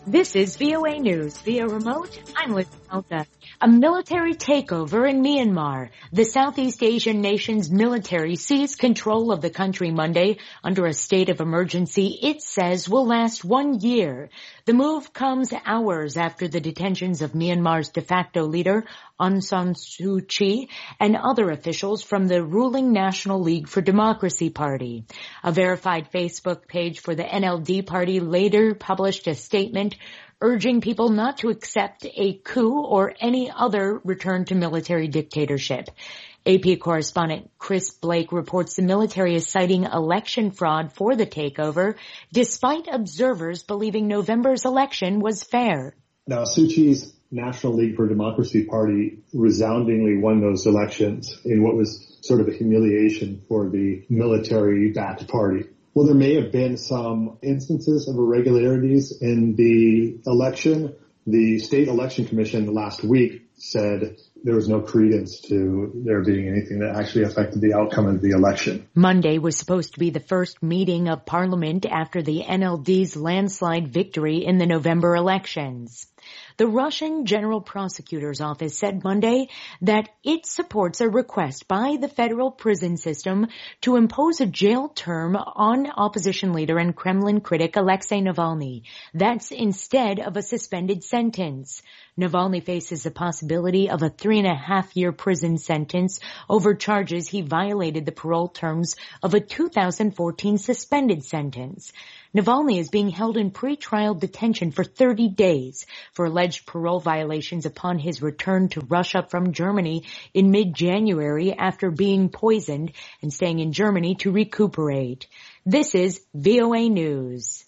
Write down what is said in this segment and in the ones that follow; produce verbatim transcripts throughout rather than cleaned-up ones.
This is V O A News via remote. I'm Liz Malta. A military takeover in Myanmar. The Southeast Asian nation's military seized control of the country Monday under a state of emergency it says will last one year. The move comes hours after the detentions of Myanmar's de facto leader, Aung San Suu Kyi, and other officials from the ruling National League for Democracy party. A verified Facebook page for the N L D party later published a statement urging people not to accept a coup or any other return to military dictatorship. A P correspondent Chris Blake reports the military is citing election fraud for the takeover, despite observers believing November's election was fair. Now, Suu Kyi's National League for Democracy party resoundingly won those elections in what was sort of a humiliation for the military-backed party. Well, there may have been some instances of irregularities in the election. The State Election Commission last week said there was no credence to there being anything that actually affected the outcome of the election. Monday was supposed to be the first meeting of Parliament after the N L D's landslide victory in the November elections. The Russian General Prosecutor's Office said Monday that it supports a request by the federal prison system to impose a jail term on opposition leader and Kremlin critic Alexei Navalny. That's instead of a suspended sentence. Navalny faces the possibility of a three and a half year prison sentence over charges he violated the parole terms of a two thousand fourteen suspended sentence. Navalny is being held in pretrial detention for thirty days for alleged parole violations upon his return to Russia from Germany in mid-January after being poisoned and staying in Germany to recuperate. This is V O A News.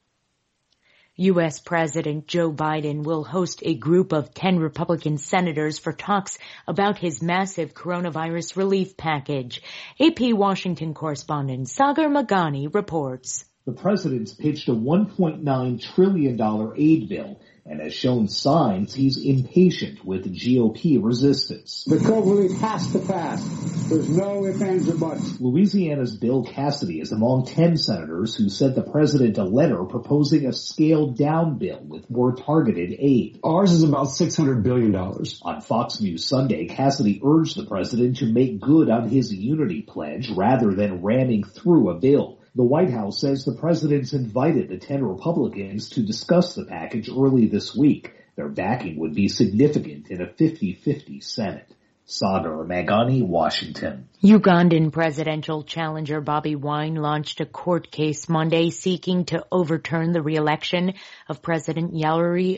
U S President Joe Biden will host a group of ten Republican senators for talks about his massive coronavirus relief package. A P Washington correspondent Sagar Magani reports. The president's pitched a one point nine trillion dollars aid bill and has shown signs he's impatient with G O P resistance. The COVID relief has to pass. There's no ifs, ands, or buts. Louisiana's Bill Cassidy is among ten senators who sent the president a letter proposing a scaled-down bill with more targeted aid. Ours is about six hundred billion dollars. On Fox News Sunday, Cassidy urged the president to make good on his unity pledge rather than ramming through a bill. The White House says the president's invited the ten Republicans to discuss the package early this week. Their backing would be significant in a fifty-fifty Senate. Sagar Magani, Washington. Ugandan presidential challenger Bobi Wine launched a court case Monday seeking to overturn the re-election of President Yoweri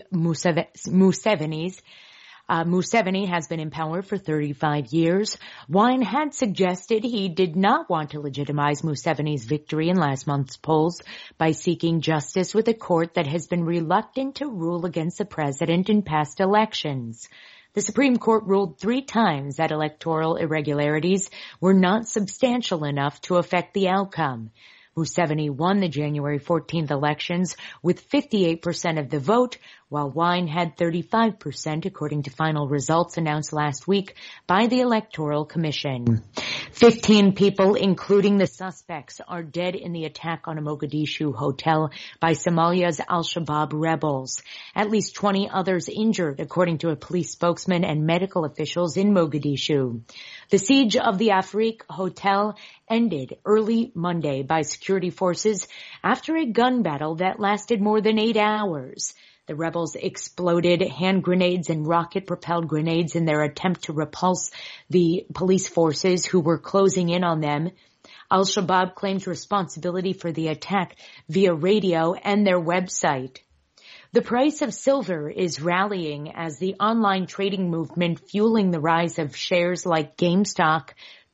Museveni's Uh, Museveni has been in power for thirty-five years. Wine had suggested he did not want to legitimize Museveni's victory in last month's polls by seeking justice with a court that has been reluctant to rule against the president in past elections. The Supreme Court ruled three times that electoral irregularities were not substantial enough to affect the outcome. Museveni won the January fourteenth elections with fifty-eight percent of the vote, while Wine had thirty-five percent, according to final results announced last week by the Electoral Commission. Fifteen people, including the suspects, are dead in the attack on a Mogadishu hotel by Somalia's al-Shabaab rebels. At least twenty others injured, according to a police spokesman and medical officials in Mogadishu. The siege of the Afrique Hotel ended early Monday by security forces after a gun battle that lasted more than eight hours. The rebels exploded hand grenades and rocket-propelled grenades in their attempt to repulse the police forces who were closing in on them. Al-Shabaab claims responsibility for the attack via radio and their website. The price of silver is rallying as the online trading movement fueling the rise of shares like GameStop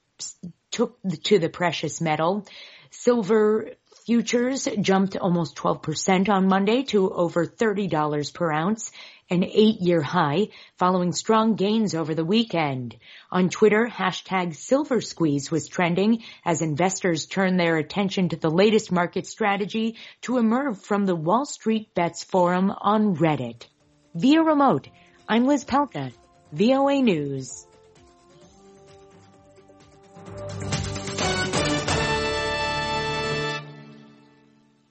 took to the precious metal. Silver futures jumped almost twelve percent on Monday to over thirty dollars per ounce, an eight-year high, following strong gains over the weekend. On Twitter, hashtag Silver Squeeze was trending as investors turned their attention to the latest market strategy to emerge from the Wall Street Bets forum on Reddit. Via remote, I'm Liz Pelka, V O A News.